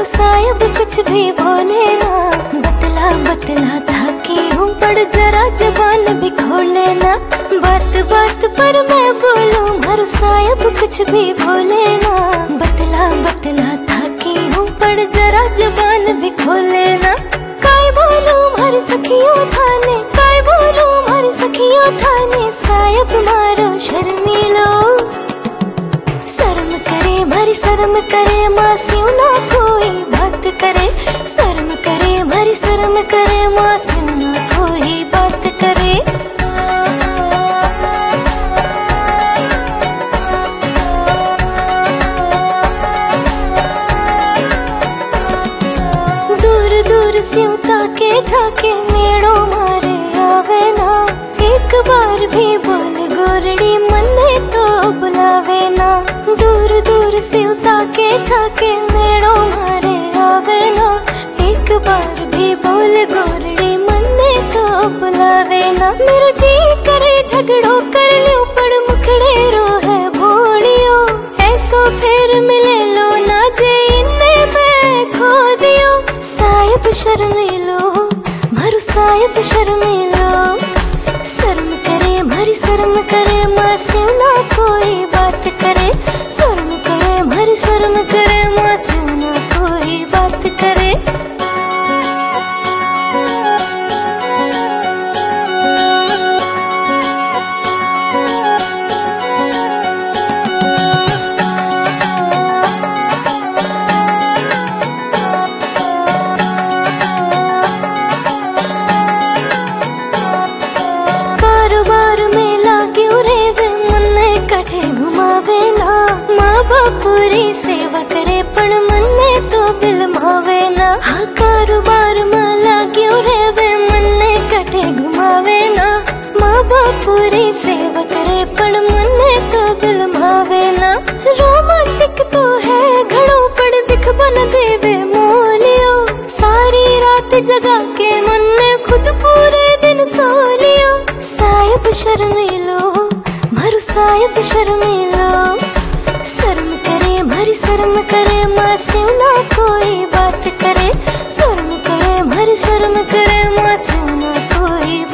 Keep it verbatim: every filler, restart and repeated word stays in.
साहिब कुछ भी बोले ना, बतला बतला था कि हूँ पड़ जरा जबान भी खोले ना। बात बात पर मैं बोलूं भर साहिब कुछ भी बोले ना, बतला बतला था कि हूँ पड़ जरा जबान भी खोले ना। काय बोलूं भर सखियों थाने, काय बोलूं भर सखियों थाने, साहिब मारो शर्मिलो। शर्म करे भरी शर्म करे मासूम ना कोई बात करे, शर्म करे भरी शर्म करे मासूम ना कोई बात करे। दूर दूर सिउता के झाके नेड़ो मारे आवे ना, एक बार भी बोल गोरड़ी मन्ने तो बुलावे ना। दूर दूर सिउता के झाके नेड़ो मारे आवे ना, एक बार भी बोल गोरड़ी मन्ने तो बुलावे ना। मेरा जी करे झगड़ो कर लियो पर मुखड़े रो है भोलियो, ऐसो फिर मिले लो ना जे इन्ने में खो दियो। साहिब शर्मिलो भरू साहिब शर्मिलो, शर्म करे भरी शर्म करे मासूम ना कोई बात करे, शर्म करे भरी शर्म करे मासूम ना कोई बात करे। पूरी सेवा करे पण मन्ने तो बिलमावे ना, हाँ कारोबार में लाग्यो रेवे मन्ने कटे घुमावे ना। माँ बाप पूरी सेवा करे पण मन्ने तो बिलमावे ना। रोमांटिक तो है घड़ो पड़ दिख बन देवे मोलियो, सारी रात जगा के मन्ने खुद पूरे दिन सो लियो। साहिब शर्मिलो भरू साहिब शर्मिलो, शर्म करे भरी शर्म करे मासूम ना कोई बात करे, शर्म करे भरी शर्म करे मासूम ना कोई